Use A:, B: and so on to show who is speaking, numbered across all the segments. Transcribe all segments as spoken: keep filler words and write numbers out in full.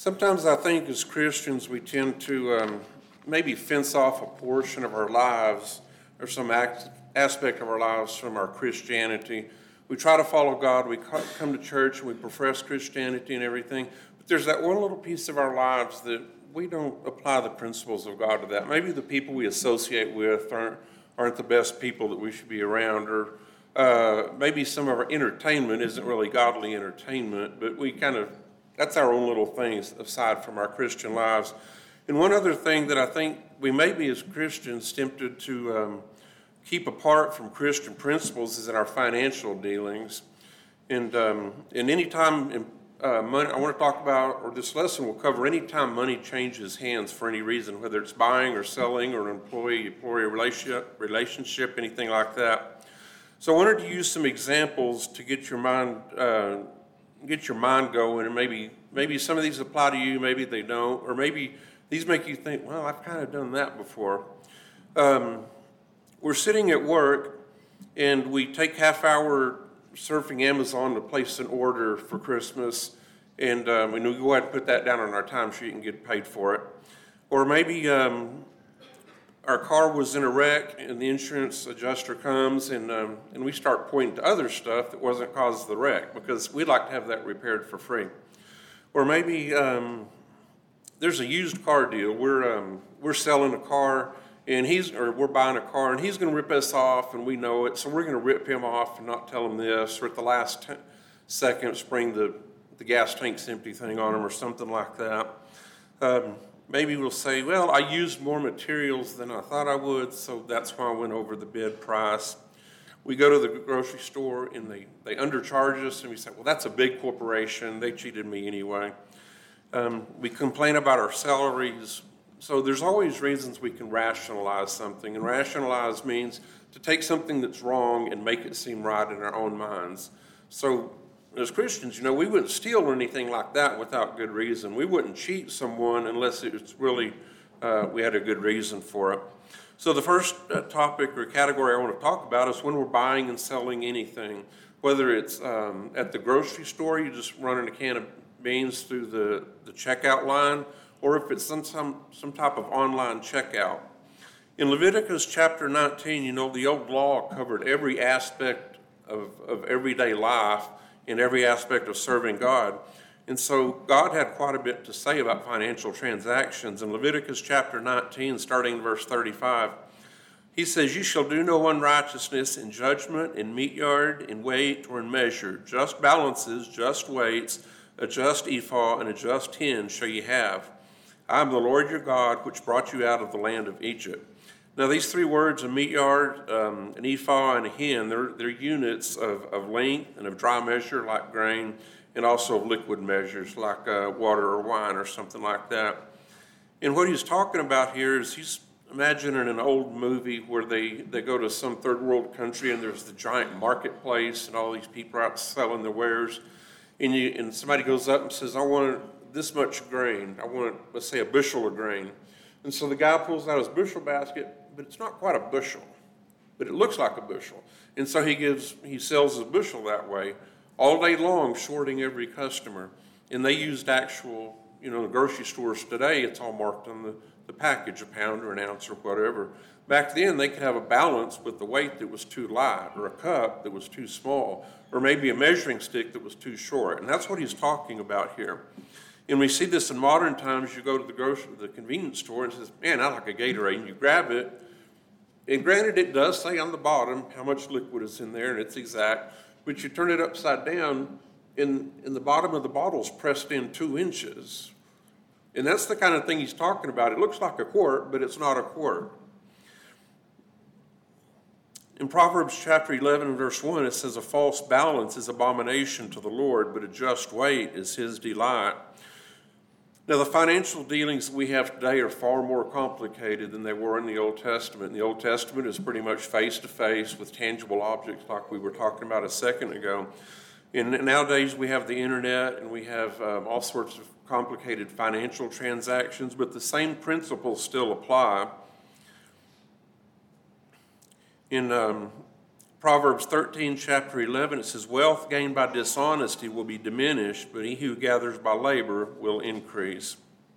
A: Sometimes I think as Christians we tend to um, maybe fence off a portion of our lives or some act, aspect of our lives from our Christianity. We try to follow God, we come to church and we profess Christianity and everything, but there's that one little piece of our lives that we don't apply the principles of God to that. Maybe the people we associate with aren't, aren't the best people that we should be around, or uh, maybe some of our entertainment isn't really godly entertainment, but we kind of That's our own little things aside from our Christian lives. And one other thing that I think we may be as Christians tempted to um, keep apart from Christian principles is in our financial dealings. And um, and any time in, uh, money, I want to talk about, or this lesson will cover any time money changes hands for any reason, whether it's buying or selling or an employee-employee relationship, relationship, anything like that. So I wanted to use some examples to get your mind uh, get your mind going, and maybe maybe some of these apply to you, maybe they don't, or maybe these make you think, well, I've kind of done that before. Um, we're sitting at work, and we take half hour surfing Amazon to place an order for Christmas, and um, we go ahead and put that down on our timesheet and get paid for it. Or maybe um, our car was in a wreck, and the insurance adjuster comes, and um, and we start pointing to other stuff that wasn't caused the wreck, because we'd like to have that repaired for free. Or maybe um, there's a used car deal. We're um, we're selling a car, and he's or we're buying a car, and he's going to rip us off, and we know it. So we're going to rip him off and not tell him this, or at the last t- second spring the the gas tank's empty thing on him, or something like that. Um, Maybe we'll say, well, I used more materials than I thought I would, so that's why I went over the bid price. We go to the grocery store, and they, they undercharge us, and we say, well, that's a big corporation. They cheated me anyway. Um, we complain about our salaries. So there's always reasons we can rationalize something, and rationalize means to take something that's wrong and make it seem right in our own minds. So as Christians, you know, we wouldn't steal or anything like that without good reason. We wouldn't cheat someone unless it's really, uh, we had a good reason for it. So the first uh, topic or category I want to talk about is when we're buying and selling anything. Whether it's um, at the grocery store, you just running a can of beans through the, the checkout line, or if it's some, some, some type of online checkout. In Leviticus chapter nineteen, you know, the old law covered every aspect of, of everyday life, in every aspect of serving God. And so God had quite a bit to say about financial transactions. In Leviticus chapter nineteen, starting in verse thirty-five, he says, "You shall do no unrighteousness in judgment, in meat yard, in weight, or in measure. Just balances, just weights, a just ephah, and a just hin shall ye have. I am the Lord your God, which brought you out of the land of Egypt." Now, these three words, a meat yard, um, an ephah, and a hin, they're, they're units of, of length and of dry measure like grain, and also of liquid measures like uh, water or wine or something like that. And what he's talking about here is he's imagining an old movie where they, they go to some third world country, and there's the giant marketplace and all these people out selling their wares. And, you, and somebody goes up and says, I want this much grain. I want, let's say, a bushel of grain. And so the guy pulls out his bushel basket, but it's not quite a bushel, but it looks like a bushel. And so he gives, he sells his bushel that way all day long, shorting every customer. And they used actual, you know, the grocery stores today, it's all marked on the, the package, a pound or an ounce or whatever. Back then, they could have a balance with the weight that was too light, or a cup that was too small, or maybe a measuring stick that was too short. And that's what he's talking about here. And we see this in modern times. You go to the grocery, the convenience store, and says, man, I like a Gatorade, and you grab it. And granted, it does say on the bottom how much liquid is in there, and it's exact. But you turn it upside down, and, and the bottom of the bottle is pressed in two inches. And that's the kind of thing he's talking about. It looks like a quart, but it's not a quart. In Proverbs chapter eleven, verse one, it says, a false balance is abomination to the Lord, but a just weight is his delight. Now, the financial dealings that we have today are far more complicated than they were in the Old Testament. The Old Testament is pretty much face-to-face with tangible objects like we were talking about a second ago. And nowadays we have the internet, and we have um, all sorts of complicated financial transactions, but the same principles still apply. In um, Proverbs thirteen, chapter eleven, it says, wealth gained by dishonesty will be diminished, but he who gathers by labor will increase.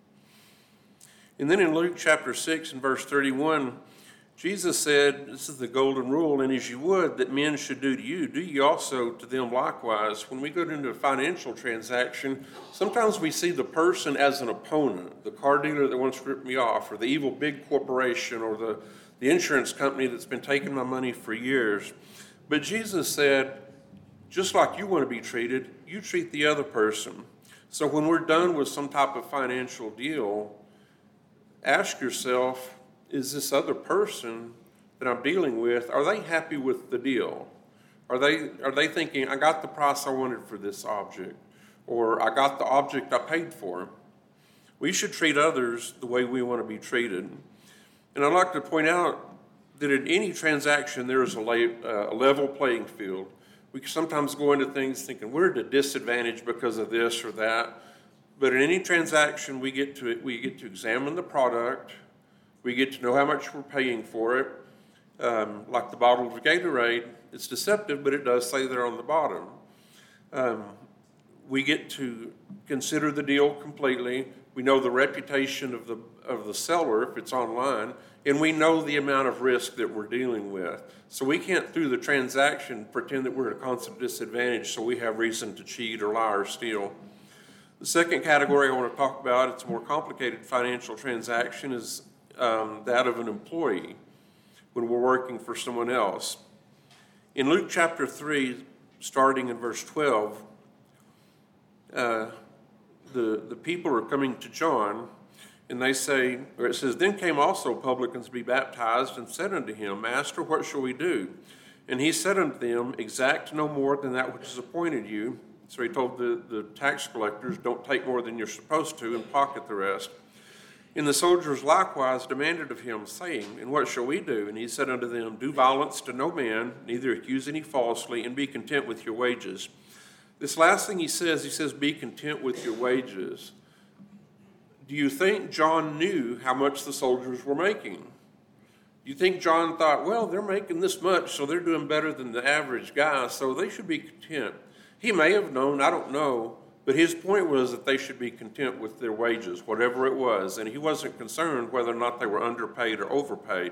A: And then in Luke chapter six and verse thirty-one, Jesus said, this is the golden rule, and as you would that men should do to you, do ye also to them likewise. When we go into a financial transaction, sometimes we see the person as an opponent, the car dealer that wants to rip me off, or the evil big corporation, or the, the insurance company that's been taking my money for years. But Jesus said, just like you want to be treated, you treat the other person. So when we're done with some type of financial deal, ask yourself, is this other person that I'm dealing with, are they happy with the deal? Are they are they thinking, I got the price I wanted for this object, or I got the object I paid for? We should treat others the way we want to be treated. And I'd like to point out that in any transaction, there is a, la- uh, a level playing field. We can sometimes go into things thinking we're at a disadvantage because of this or that. But in any transaction, we get to we get to examine the product. We get to know how much we're paying for it. Um, like the bottle of Gatorade, it's deceptive, but it does say there on the bottom. Um, we get to consider the deal completely. We know the reputation of the of the seller if it's online, and we know the amount of risk that we're dealing with. So we can't, through the transaction, pretend that we're at a constant disadvantage so we have reason to cheat or lie or steal. The second category I want to talk about, it's a more complicated financial transaction, is um, that of an employee when we're working for someone else. In Luke chapter three, starting in verse twelve, uh, the, the people are coming to John, and they say, or it says, then came also publicans to be baptized, and said unto him, Master, what shall we do? And he said unto them, exact no more than that which is appointed you. So he told the, the tax collectors, don't take more than you're supposed to, and pocket the rest. And the soldiers likewise demanded of him, saying, and what shall we do? And he said unto them, do violence to no man, neither accuse any falsely, and be content with your wages. This last thing he says, he says, be content with your wages. Do you think John knew how much the soldiers were making? Do you think John thought, well, they're making this much, so they're doing better than the average guy, so they should be content? He may have known, I don't know, but his point was that they should be content with their wages, whatever it was, and he wasn't concerned whether or not they were underpaid or overpaid.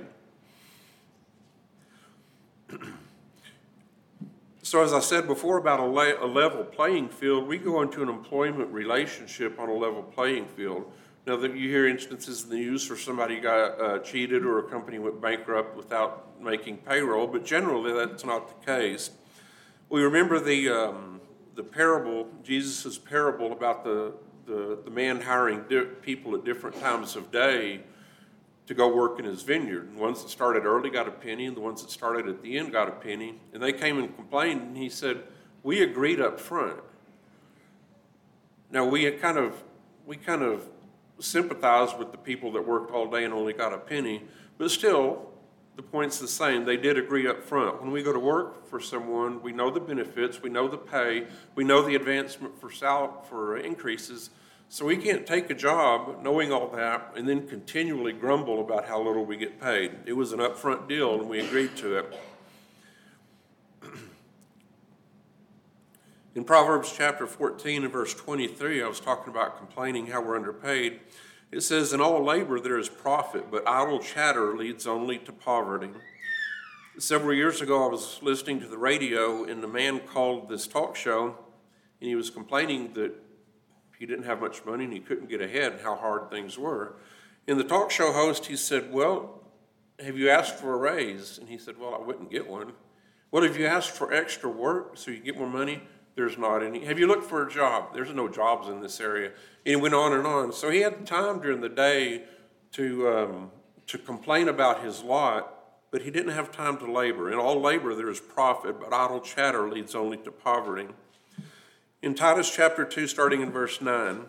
A: So as I said before about a, le- a level playing field, we go into an employment relationship on a level playing field. Now, that you hear instances in the news where somebody got uh, cheated or a company went bankrupt without making payroll, but generally that's not the case. We remember the um, the parable, Jesus' parable about the, the, the man hiring di- people at different times of day to go work in his vineyard. The ones that started early got a penny, and the ones that started at the end got a penny. And they came and complained, and he said, we agreed up front. Now, we had kind of we kind of sympathized with the people that worked all day and only got a penny, but still, the point's the same. They did agree up front. When we go to work for someone, we know the benefits, we know the pay, we know the advancement for sal- for increases. So we can't take a job knowing all that and then continually grumble about how little we get paid. It was an upfront deal and we agreed to it. In Proverbs chapter fourteen and verse twenty-three, I was talking about complaining how we're underpaid. It says, in all labor there is profit, but idle chatter leads only to poverty. Several years ago, I was listening to the radio, and the man called this talk show, and he was complaining that he didn't have much money and he couldn't get ahead and how hard things were. And the talk show host, he said, well, have you asked for a raise? And he said, well, I wouldn't get one. Well, have you asked for extra work so you get more money? There's not any. Have you looked for a job? There's no jobs in this area. And he went on and on. So he had time during the day to um, to complain about his lot, but he didn't have time to labor. In all labor there is profit, but idle chatter leads only to poverty. In Titus chapter two, starting in verse nine,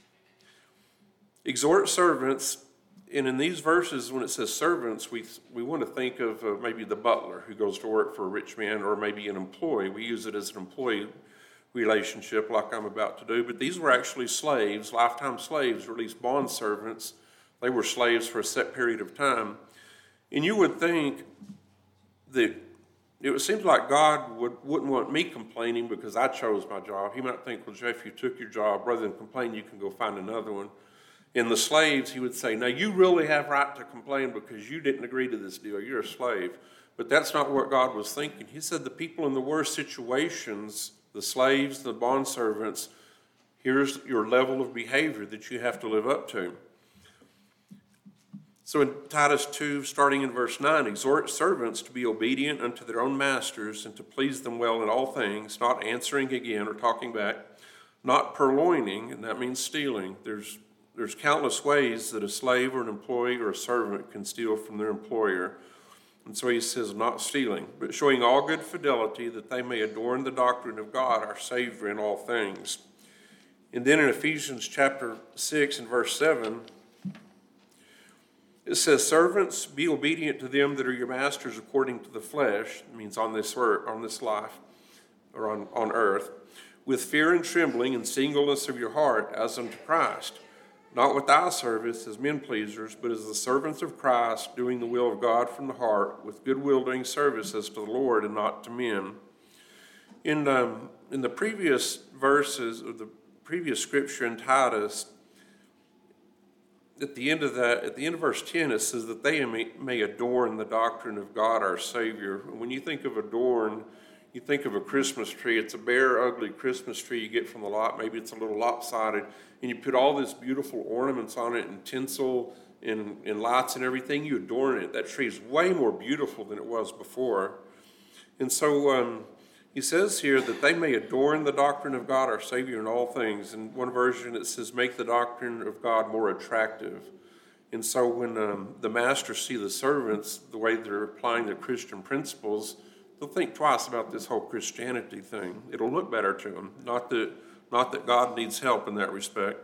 A: exhort servants, and in these verses, when it says servants, we we want to think of uh, maybe the butler who goes to work for a rich man, or maybe an employee. We use it as an employee relationship like I'm about to do, but these were actually slaves, lifetime slaves, or at least bond servants. They were slaves for a set period of time. And you would think that it seems like God would, wouldn't want me complaining because I chose my job. He might think, well, Jeff, you took your job. Rather than complain, you can go find another one. In the slaves, he would say, now you really have right to complain because you didn't agree to this deal. You're a slave. But that's not what God was thinking. He said the people in the worst situations, the slaves, the bondservants, here's your level of behavior that you have to live up to. So in Titus two, starting in verse nine, exhort servants to be obedient unto their own masters and to please them well in all things, not answering again or talking back, not purloining, and that means stealing. There's, there's countless ways that a slave or an employee or a servant can steal from their employer. And so he says, not stealing, but showing all good fidelity that they may adorn the doctrine of God, our Savior, in all things. And then in Ephesians chapter six and verse seven, it says, servants, be obedient to them that are your masters according to the flesh, it means on this earth, on this life, or on, on earth, with fear and trembling and singleness of your heart as unto Christ, not with eye service as men pleasers, but as the servants of Christ, doing the will of God from the heart, with good will doing service as to the Lord and not to men. In, um, in the previous verses of the previous scripture in Titus, at the end of that, at the end of verse ten, it says that they may, may adorn the doctrine of God our Savior. And when you think of adorn, you think of a Christmas tree. It's a bare, ugly Christmas tree you get from the lot. Maybe it's a little lopsided. And you put all these beautiful ornaments on it and tinsel and, and lights and everything. You adorn it. That tree is way more beautiful than it was before. And so um, he says here that they may adorn the doctrine of God our Savior in all things. In one version it says make the doctrine of God more attractive. And so when um, the masters see the servants, the way they're applying their Christian principles, they'll think twice about this whole Christianity thing. It'll look better to them. Not that, not that God needs help in that respect.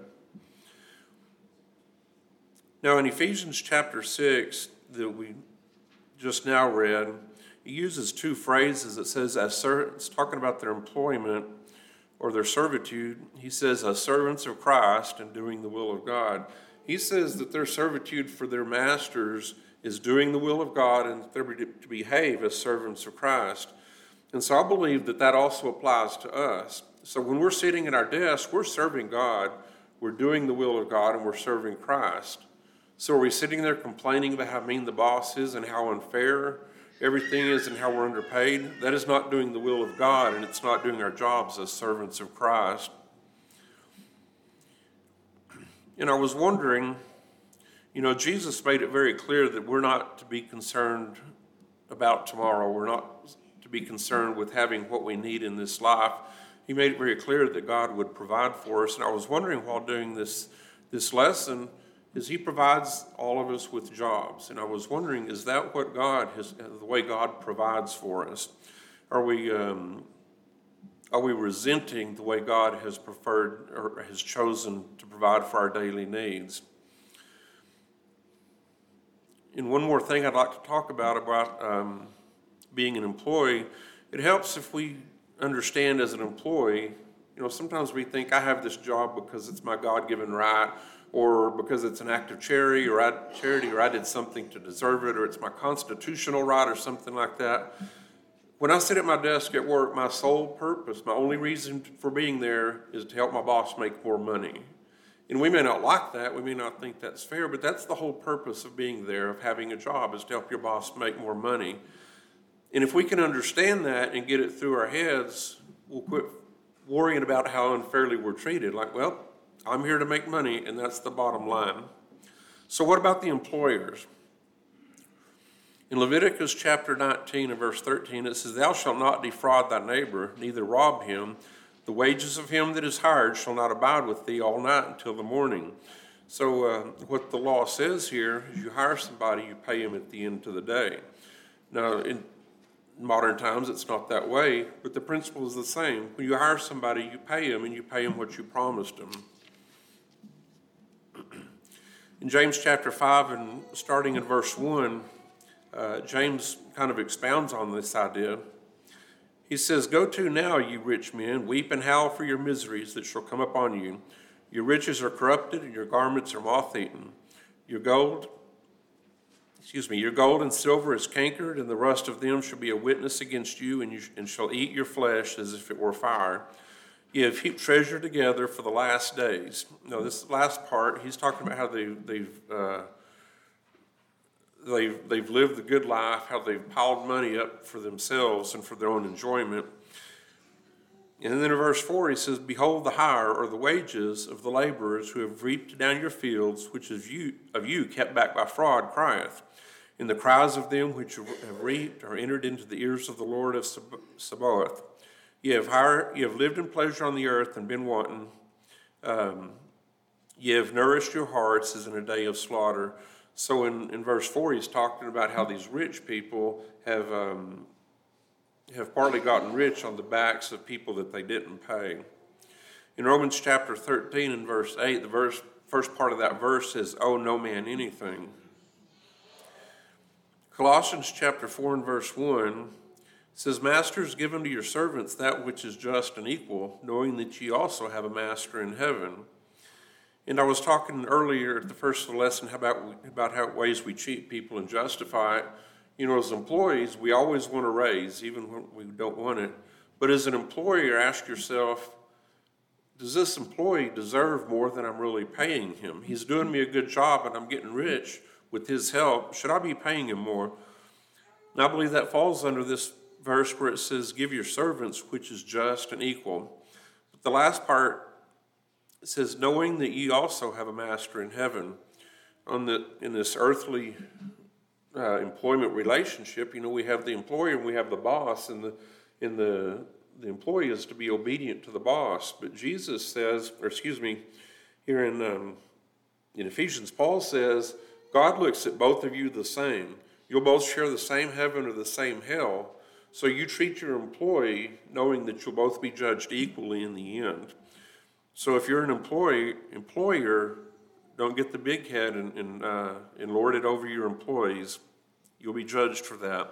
A: Now in Ephesians chapter six that we just now read, he uses two phrases. It says, as servants, talking about their employment or their servitude. He says, as servants of Christ and doing the will of God. He says that their servitude for their masters is doing the will of God and they're to behave as servants of Christ. And so I believe that that also applies to us. So when we're sitting at our desk, we're serving God, we're doing the will of God, and we're serving Christ. So are we sitting there complaining about how mean the boss is and how unfair everything is and how we're underpaid? That is not doing the will of God, and it's not doing our jobs as servants of Christ. And I was wondering, you know, Jesus made it very clear that we're not to be concerned about tomorrow. We're not to be concerned with having what we need in this life. He made it very clear that God would provide for us. And I was wondering while doing this, this lesson, is he provides all of us with jobs. And I was wondering, is that what God has, the way God provides for us? Are we, um, are we resenting the way God has preferred or has chosen to provide for our daily needs? And one more thing I'd like to talk about, about um, being an employee. It helps if we understand as an employee, you know, sometimes we think I have this job because it's my God-given right, or because it's an act of charity or I, charity, or I did something to deserve it, or it's my constitutional right or something like that. When I sit at my desk at work, my sole purpose, my only reason for being there is to help my boss make more money. And we may not like that, we may not think that's fair, but that's the whole purpose of being there, of having a job, is to help your boss make more money. And if we can understand that and get it through our heads, we'll quit worrying about how unfairly we're treated. Like, well, I'm here to make money, and that's the bottom line. So what about the employers? In Leviticus chapter nineteen and verse thirteen, it says, thou shalt not defraud thy neighbor, neither rob him. The wages of him that is hired shall not abide with thee all night until the morning. So uh, what the law says here is you hire somebody, you pay him at the end of the day. Now, in modern times, it's not that way, but the principle is the same. When you hire somebody, you pay them, and you pay them what you promised them. In James chapter five, and starting in verse one, uh, James kind of expounds on this idea. He says, go to now, you rich men, weep and howl for your miseries that shall come upon you. Your riches are corrupted, and your garments are moth-eaten. Your gold excuse me, your gold and silver is cankered, and the rust of them shall be a witness against you, and you sh- and shall eat your flesh as if it were fire. You have heaped treasure together for the last days. Now, this last part, he's talking about how they, they've uh, they've they've lived the good life, how they've piled money up for themselves and for their own enjoyment. And then in verse four, he says, "Behold, the hire, or the wages of the laborers who have reaped down your fields, which is you of you kept back by fraud, crieth. And the cries of them which have reaped are entered into the ears of the Lord of Sabaoth. Ye have hired, ye have lived in pleasure on the earth and been wanton. Um, ye have nourished your hearts as in a day of slaughter." So in, in verse four, he's talking about how these rich people have um, have partly gotten rich on the backs of people that they didn't pay. In Romans chapter thirteen and verse eight, the verse, first part of that verse says, "Owe no man anything." Colossians chapter four and verse one says, "Masters, give unto your servants that which is just and equal, knowing that ye also have a master in heaven." And I was talking earlier at the first of the lesson about, about how ways we cheat people and justify it. You know, as employees, we always want a raise, even when we don't want it. But as an employer, ask yourself, does this employee deserve more than I'm really paying him? He's doing me a good job and I'm getting rich with his help. Should I be paying him more? And I believe that falls under this verse where it says, "Give your servants which is just and equal." But the last part, it says, "Knowing that ye also have a master in heaven." On the in this earthly uh, employment relationship, you know, we have the employer and we have the boss, and the in the the employee is to be obedient to the boss. But Jesus says, or excuse me, here in um, in Ephesians, Paul says, God looks at both of you the same. You'll both share the same heaven or the same hell. So you treat your employee knowing that you'll both be judged equally in the end. So if you're an employee, employer, don't get the big head and, and, uh, and lord it over your employees. You'll be judged for that.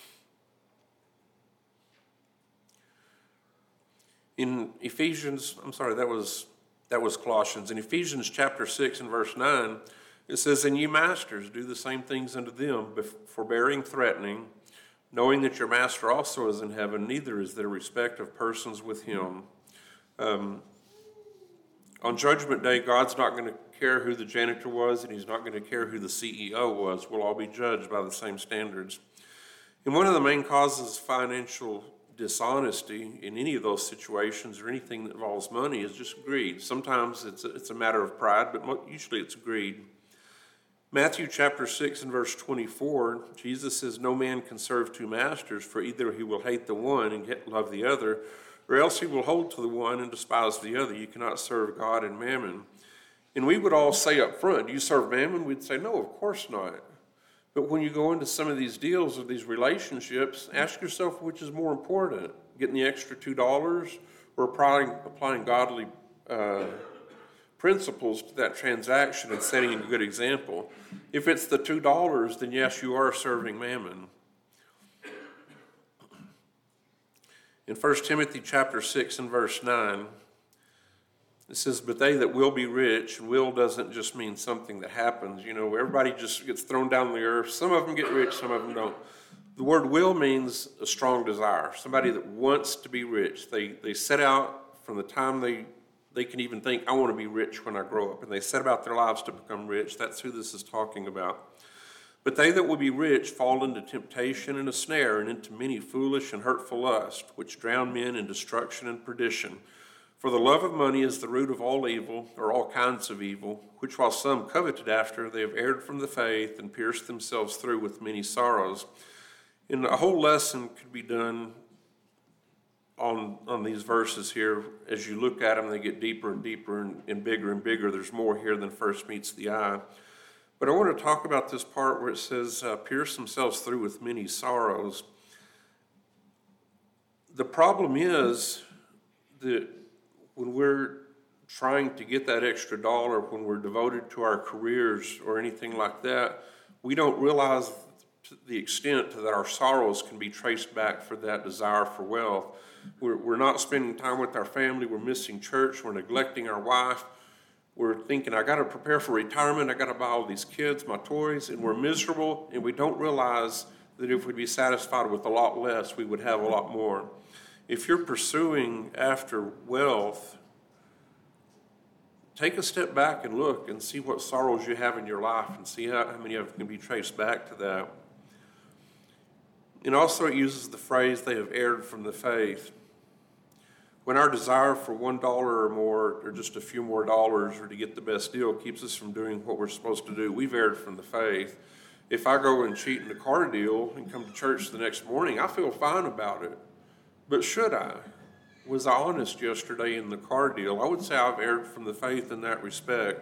A: In Ephesians, I'm sorry, that was that was Colossians. In Ephesians chapter six and verse nine, it says, "And ye masters, do the same things unto them, forbearing, threatening, knowing that your master also is in heaven, neither is there respect of persons with him." Um, on Judgment Day, God's not going to care who the janitor was, and he's not going to care who the C E O was. We'll all be judged by the same standards. And one of the main causes of financial dishonesty in any of those situations or anything that involves money is just greed. Sometimes it's a, it's a matter of pride, but usually it's greed. Matthew chapter six and verse twenty-four, Jesus says, "No man can serve two masters, for either he will hate the one and yet love the other, or else he will hold to the one and despise the other. You cannot serve God and mammon." And we would all say up front, "Do you serve mammon?" We'd say, "No, of course not." But when you go into some of these deals or these relationships, ask yourself which is more important, getting the extra two dollars or applying, applying godly uh, principles to that transaction and setting a good example. If it's the two dollars, then yes, you are serving mammon. In First Timothy chapter six and verse nine, it says, "But they that will be rich," and will doesn't just mean something that happens. You know, everybody just gets thrown down the earth. Some of them get rich, some of them don't. The word will means a strong desire, somebody that wants to be rich. They they set out from the time they, they can even think, "I want to be rich when I grow up," and they set about their lives to become rich. That's who this is talking about. "But they that will be rich fall into temptation and a snare, and into many foolish and hurtful lusts, which drown men in destruction and perdition. For the love of money is the root of all evil," or all kinds of evil, "which while some coveted after, they have erred from the faith and pierced themselves through with many sorrows." And a whole lesson could be done on, on these verses here. As you look at them, they get deeper and deeper and, and bigger and bigger. There's more here than first meets the eye. But I want to talk about this part where it says, uh, "pierce themselves through with many sorrows." The problem is that when we're trying to get that extra dollar, when we're devoted to our careers or anything like that, we don't realize to the extent that our sorrows can be traced back for that desire for wealth. We're, we're not spending time with our family, we're missing church, we're neglecting our wife, We're thinking, I got to prepare for retirement. I got to buy all these kids, my toys, and we're miserable, and we don't realize that if we'd be satisfied with a lot less, we would have a lot more. If you're pursuing after wealth, take a step back and look and see what sorrows you have in your life and see how, how many of them can be traced back to that. And also it uses the phrase, they have erred from the faith. When our desire for one dollar or more, or just a few more dollars, or to get the best deal keeps us from doing what we're supposed to do, we've erred from the faith. If I go and cheat in a car deal and come to church the next morning, I feel fine about it. But should I? Was I honest yesterday in the car deal? I would say I've erred from the faith in that respect.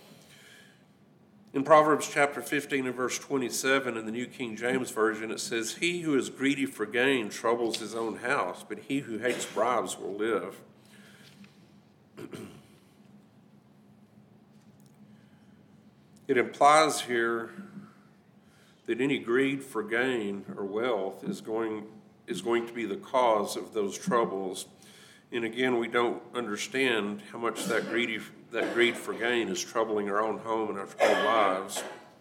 A: In Proverbs chapter fifteen and verse twenty-seven in the New King James Version, it says, "He who is greedy for gain troubles his own house, but he who hates bribes will live." It implies here that any greed for gain or wealth is going, is going to be the cause of those troubles. And again, we don't understand how much that greedy, that greed for gain is troubling our own home and our own lives.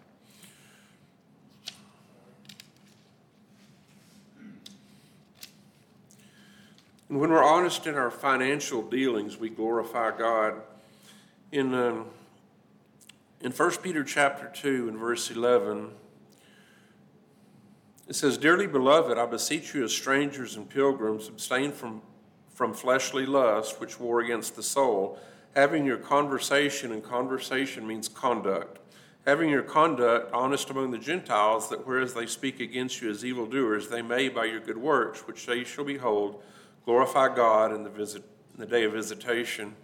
A: And when we're honest in our financial dealings, we glorify God. In um, in First Peter chapter two and verse eleven, it says, "Dearly beloved, I beseech you as strangers and pilgrims, abstain from from fleshly lust, which war against the soul, having your conversation," and conversation means conduct, "having your conduct honest among the Gentiles, that whereas they speak against you as evildoers, they may by your good works, which they shall behold, glorify God in the visit in the day of visitation."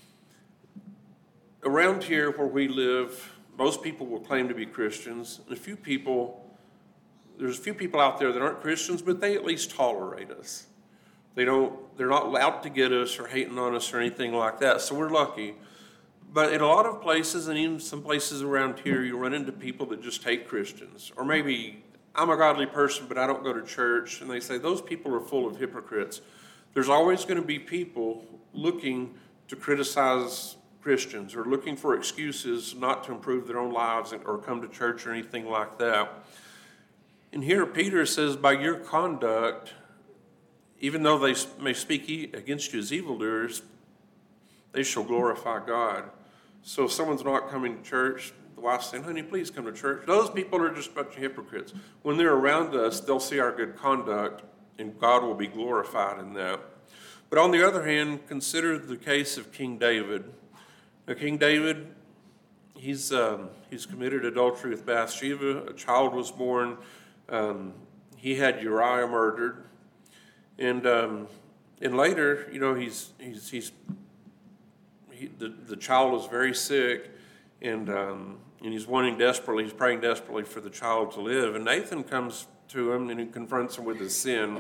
A: Around here where we live, most people will claim to be Christians, and a few people, there's a few people out there that aren't Christians, but they at least tolerate us. They don't, they're not out to get us or hating on us or anything like that, so we're lucky. But in a lot of places, and even some places around here, you'll run into people that just hate Christians. Or maybe, I'm a godly person, but I don't go to church, and they say, those people are full of hypocrites. There's always going to be people looking to criticize Christians or looking for excuses not to improve their own lives or come to church or anything like that. And here Peter says, by your conduct, even though they may speak against you as evildoers, they shall glorify God. So if someone's not coming to church, the wife's saying, honey, please come to church. Those people are just a bunch of hypocrites. When they're around us, they'll see our good conduct, and God will be glorified in that. But on the other hand, consider the case of King David. Now, King David, he's, um, he's committed adultery with Bathsheba. A child was born. Um, he had Uriah murdered. And um, and later, you know, he's he's he's he, the the child is very sick, and um, and he's wanting desperately, he's praying desperately for the child to live. And Nathan comes to him and he confronts him with his sin.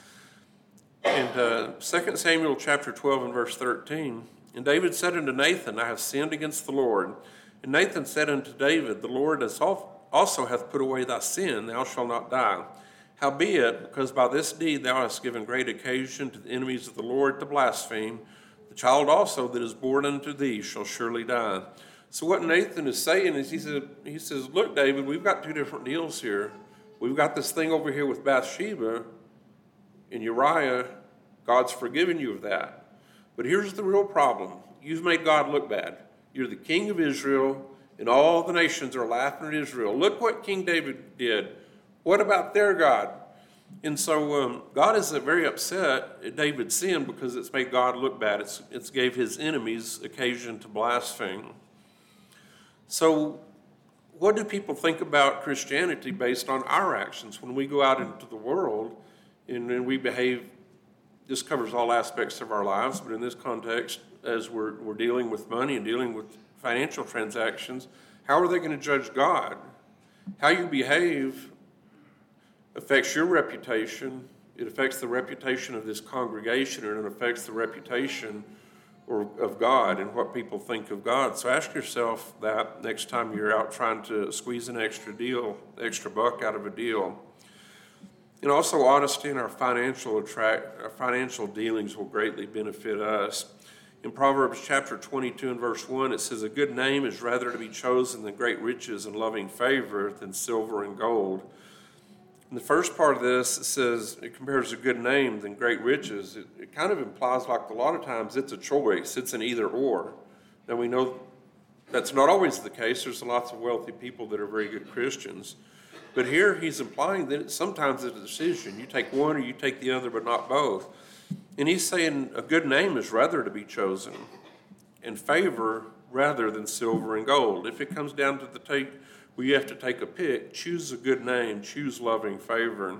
A: And uh, Second Samuel chapter twelve and verse thirteen, "And David said unto Nathan, I have sinned against the Lord. And Nathan said unto David, The Lord also hath put away thy sin; thou shalt not die. Howbeit, because by this deed thou hast given great occasion to the enemies of the Lord to blaspheme, the child also that is born unto thee shall surely die." So what Nathan is saying is, he said, he says, look, David, we've got two different deals here. We've got this thing over here with Bathsheba and Uriah. God's forgiven you of that. But here's the real problem. You've made God look bad. You're the king of Israel, and all the nations are laughing at Israel. Look what King David did. What about their God? And so um, God is very upset at David's sin because it's made God look bad. It's, it's gave his enemies occasion to blaspheme. So what do people think about Christianity based on our actions when we go out into the world and, and we behave? This covers all aspects of our lives, but in this context, as we're, we're dealing with money and dealing with financial transactions, how are they going to judge God? How you behave affects your reputation, it affects the reputation of this congregation, and it affects the reputation or, of God and what people think of God. So ask yourself that next time you're out trying to squeeze an extra deal, extra buck out of a deal. And also honesty in our financial attract, our financial dealings will greatly benefit us. In Proverbs chapter twenty-two and verse one, it says, "A good name is rather to be chosen than great riches and loving favor than silver and gold." In the first part of this, it says, it compares a good name than great riches. It, it kind of implies, like a lot of times, it's a choice. It's an either or. Now, we know that's not always the case. There's lots of wealthy people that are very good Christians. But here he's implying that it's sometimes it's a decision. You take one or you take the other, but not both. And he's saying a good name is rather to be chosen, and favor rather than silver and gold. If it comes down to the take, where you have to take a pick, choose a good name, choose loving favor.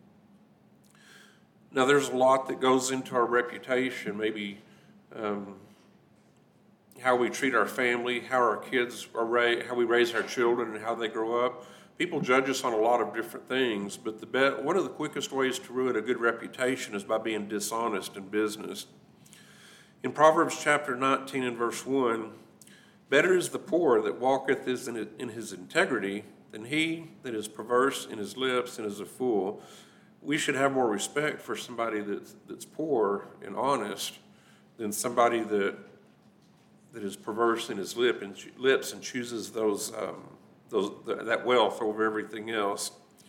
A: Now, there's a lot that goes into our reputation, maybe um, how we treat our family, how our kids are raised, how we raise our children, and how they grow up. People judge us on a lot of different things, but the be- one of the quickest ways to ruin a good reputation is by being dishonest in business. In Proverbs chapter nineteen and verse one, "Better is the poor that walketh in his integrity than he that is perverse in his lips and is a fool." We should have more respect for somebody that's, that's poor and honest than somebody that that is perverse in his lip and lips and chooses those um, those that wealth over everything else.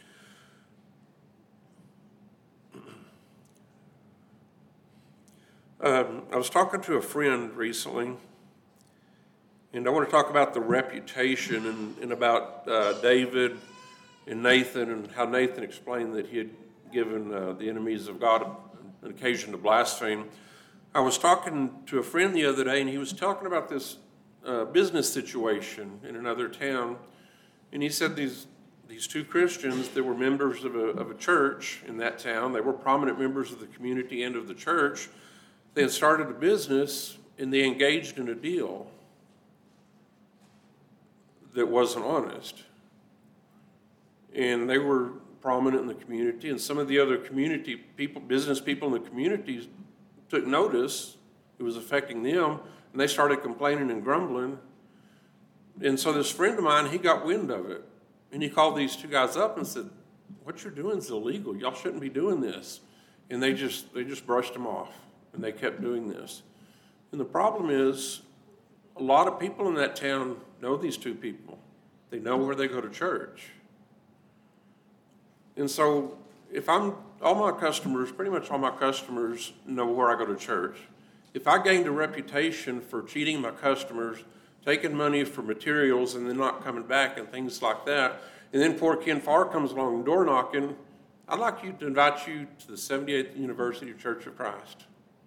A: Um, I was talking to a friend recently, and I want to talk about the reputation and, and about uh, David and Nathan, and how Nathan explained that he had given uh, the enemies of God an occasion to blaspheme. I was talking to a friend the other day, and he was talking about this uh, business situation in another town. And he said these these two Christians that were members of a, of a church in that town, they were prominent members of the community and of the church. They had started a business, and they engaged in a deal that wasn't honest. And they were prominent in the community, and some of the other community people, business people in the community took notice. It was affecting them, and they started complaining and grumbling. And so this friend of mine, he got wind of it, and he called these two guys up and said, "What you're doing is illegal. Y'all shouldn't be doing this." And they just they just brushed him off, and they kept doing this. And the problem is, a lot of people in that town know these two people. They know where they go to church. And so if I'm, all my customers, pretty much all my customers know where I go to church. If I gained a reputation for cheating my customers, taking money for materials and then not coming back and things like that, and then poor Ken Farr comes along door knocking, I'd like you to invite you to the seventy-eighth University Church of Christ.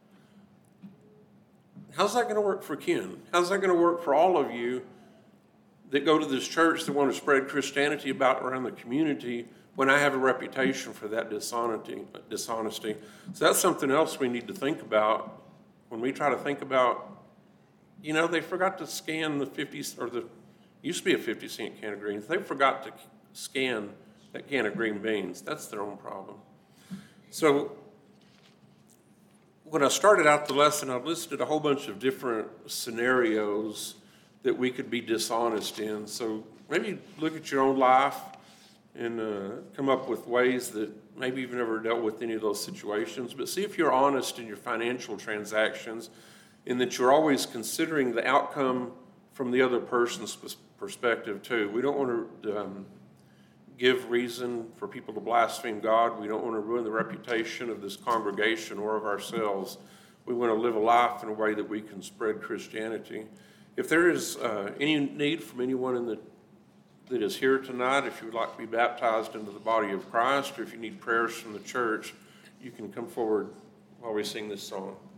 A: How's that going to work for Ken? How's that going to work for all of you that go to this church that want to spread Christianity about around the community when I have a reputation for that dishonesty? dishonesty? So that's something else we need to think about when we try to think about, you know, they forgot to scan the fifty, or the, used to be a fifty cent can of greens. They forgot to scan that can of green beans. That's their own problem. So when I started out the lesson, I listed a whole bunch of different scenarios that we could be dishonest in. So maybe look at your own life and uh, come up with ways that maybe you've never dealt with any of those situations, but see if you're honest in your financial transactions, and that you're always considering the outcome from the other person's perspective too. We don't want to um, give reason for people to blaspheme God. We don't want to ruin the reputation of this congregation or of ourselves. We want to live a life in a way that we can spread Christianity. If there is uh, any need from anyone in the that is here tonight, if you would like to be baptized into the body of Christ, or if you need prayers from the church, you can come forward while we sing this song.